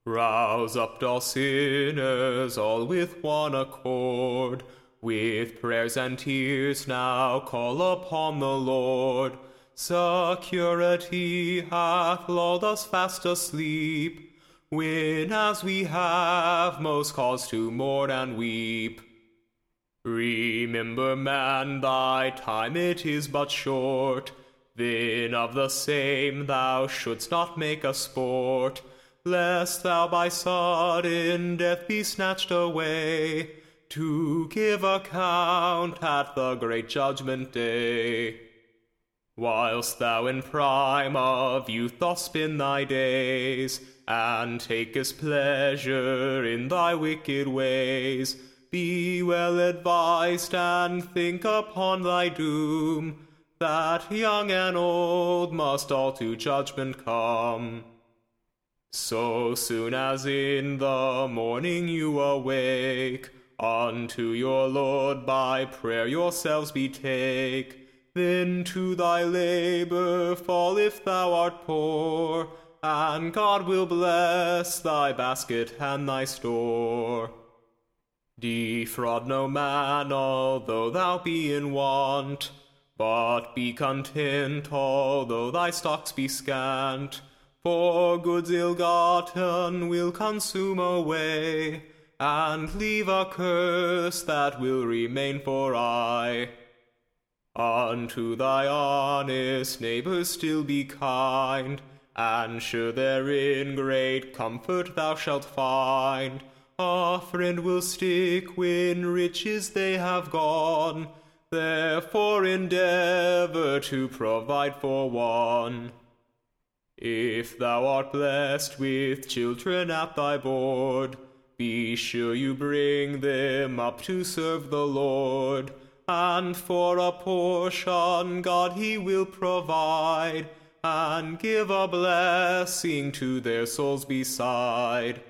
Rouse up all sinners, all with one accord. With prayers and tears now call upon the Lord. Security hath lulled us fast asleep, when as we have most cause to mourn and weep. Remember, man, thy time it is but short, then of the same thou shouldst not make a sport, lest thou by sudden death be snatched away, to give account at the great judgment day. Whilst thou in prime of youth dost spin thy days, and takest pleasure in thy wicked ways, be well advised and think upon thy doom, that young and old must all to judgment come. So soon as in the morning you awake, unto your Lord by prayer yourselves betake. Then to thy labour fall if thou art poor, and God will bless thy basket and thy store. Defraud no man, although thou be in want, but be content, although thy stocks be scant. For goods ill-gotten will consume away, and leave a curse that will remain for aye. Unto thy honest neighbours still be kind, and sure therein great comfort thou shalt find. A friend will stick when riches they have gone, therefore endeavour to provide for one. If thou art blessed with children at thy board, be sure you bring them up to serve the Lord, and for a portion God he will provide, and give a blessing to their souls beside.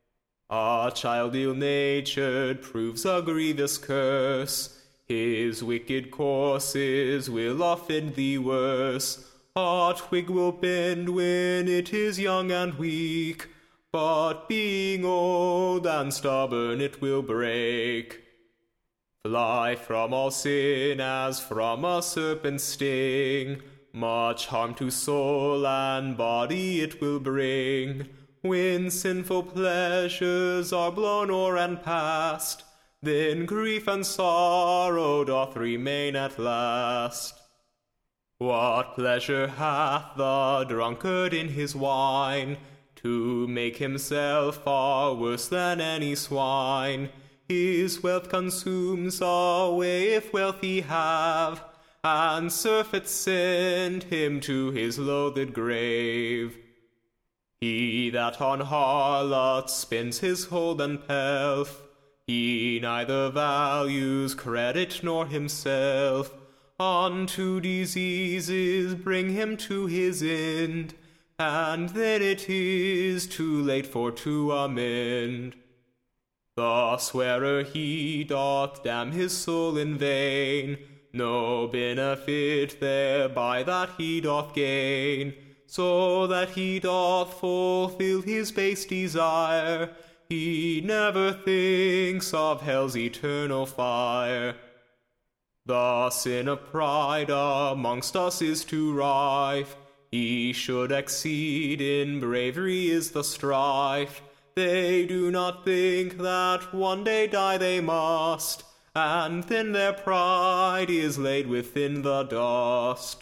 A child ill-natured proves a grievous curse, his wicked courses will offend thee worse. A twig will bend when it is young and weak, but being old and stubborn it will break. Fly from all sin as from a serpent's sting, much harm to soul and body it will bring. When sinful pleasures are blown o'er and past, then grief and sorrow doth remain at last. What pleasure hath the drunkard in his wine, to make himself far worse than any swine? His wealth consumes away if wealth he have, and surfeits send him to his loathed grave. He that on harlots spends his hold and pelf, he neither values credit nor himself. Unto diseases bring him to his end, and then it is too late for to amend. The swearer he doth damn his soul in vain, no benefit thereby that he doth gain, so that he doth fulfill his base desire, he never thinks of hell's eternal fire. The sin of pride amongst us is too rife, he should exceed in bravery is the strife. They do not think that one day die they must, and then their pride is laid within the dust.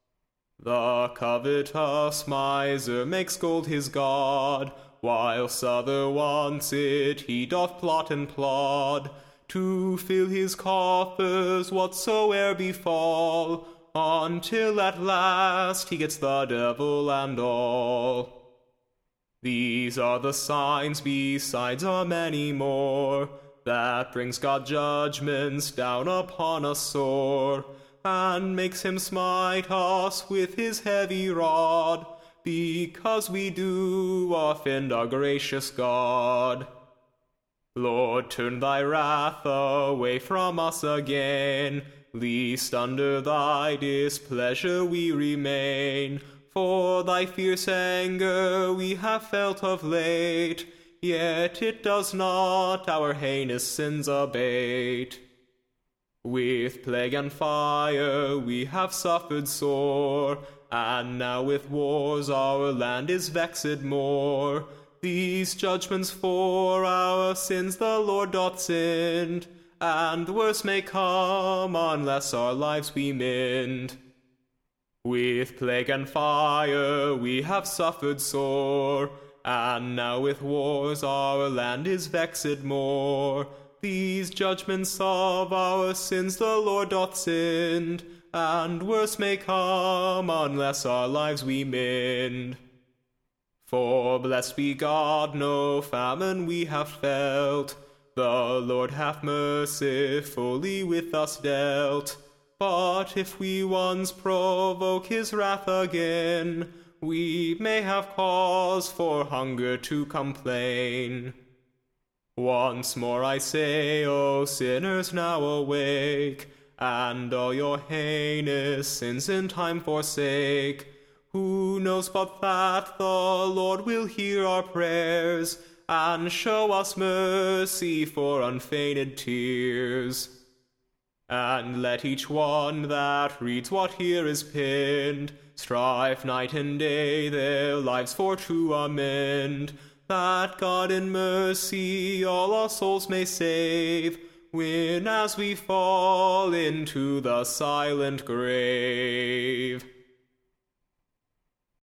The covetous miser makes gold his god, whilst other wants it he doth plot and plod, to fill his coffers whatsoe'er befall, until at last he gets the devil and all. These are the signs besides a many more, that brings God judgments down upon us sore, and makes him smite us with his heavy rod, because we do offend our gracious God. Lord, turn thy wrath away from us again, lest under thy displeasure we remain. For thy fierce anger we have felt of late, yet it does not our heinous sins abate. With plague and fire we have suffered sore, and now with wars our land is vexed more. These judgments for our sins the Lord doth send, and worse may come unless our lives we mend. With plague and fire we have suffered sore, and now with wars our land is vexed more. These judgments of our sins the Lord doth send, and worse may come unless our lives we mend. For blessed be God, no famine we have felt, the Lord hath mercifully with us dealt. But if we once provoke his wrath again, we may have cause for hunger to complain. Once more I say, O sinners, now awake, and all your heinous sins in time forsake. Who knows but that the Lord will hear our prayers, and show us mercy for unfeigned tears? And let each one that reads what here is pinned strive night and day their lives for to amend, that God in mercy all our souls may save, when as we fall into the silent grave.